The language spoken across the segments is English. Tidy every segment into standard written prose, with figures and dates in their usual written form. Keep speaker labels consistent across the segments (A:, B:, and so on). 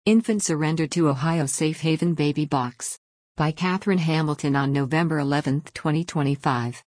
A: Infant surrendered to Ohio Safe Haven Baby Box. By Catherine Hamilton on November 11, 2025.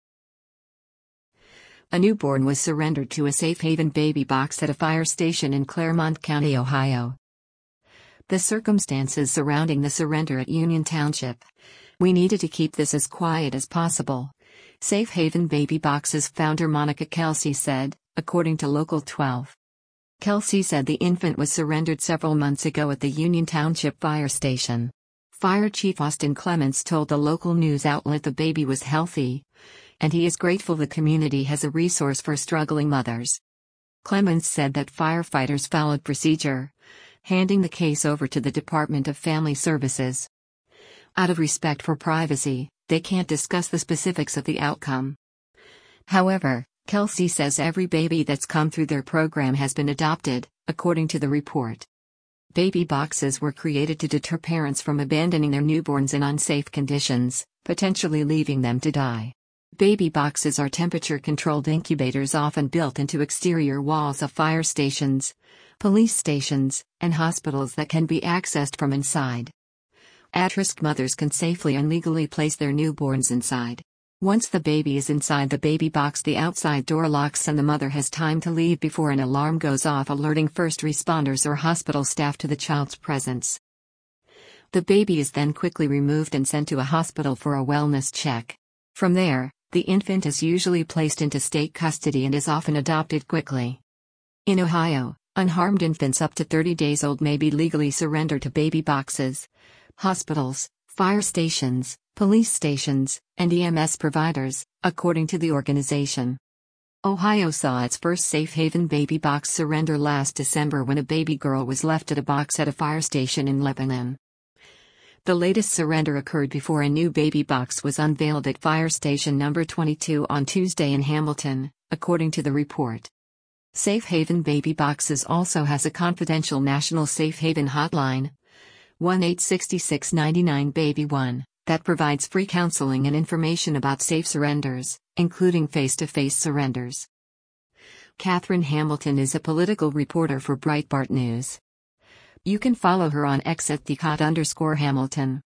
A: A newborn was surrendered to a Safe Haven Baby Box at a fire station in Claremont County, Ohio. The circumstances surrounding the surrender at Union Township. We needed to keep this as quiet as possible, Safe Haven Baby Box's founder Monica Kelsey said, according to Local 12. Kelsey said the infant was surrendered several months ago at the Union Township Fire Station. Fire Chief Austin Clements told the local news outlet the baby was healthy, and he is grateful the community has a resource for struggling mothers. Clements said that firefighters followed procedure, handing the case over to the Department of Family Services. Out of respect for privacy, they can't discuss the specifics of the outcome. However, Kelsey says every baby that's come through their program has been adopted, according to the report. Baby boxes were created to deter parents from abandoning their newborns in unsafe conditions, potentially leaving them to die. Baby boxes are temperature-controlled incubators often built into exterior walls of fire stations, police stations, and hospitals that can be accessed from inside. At-risk mothers can safely and legally place their newborns inside. Once the baby is inside the baby box, the outside door locks and the mother has time to leave before an alarm goes off, alerting first responders or hospital staff to the child's presence. The baby is then quickly removed and sent to a hospital for a wellness check. From there, the infant is usually placed into state custody and is often adopted quickly. In Ohio, unharmed infants up to 30 days old may be legally surrendered to baby boxes, hospitals, fire stations, police stations, and EMS providers, according to the organization. Ohio saw its first Safe Haven Baby Box surrender last December when a baby girl was left at a box at a fire station in Lebanon. The latest surrender occurred before a new baby box was unveiled at Fire Station number 22 on Tuesday in Hamilton, according to the report. Safe Haven Baby Boxes also has a confidential national Safe Haven hotline, 1-866-99-BABY-1, that provides free counseling and information about safe surrenders, including face-to-face surrenders. Catherine Hamilton is a political reporter for Breitbart News. You can follow her on X at @Hamilton.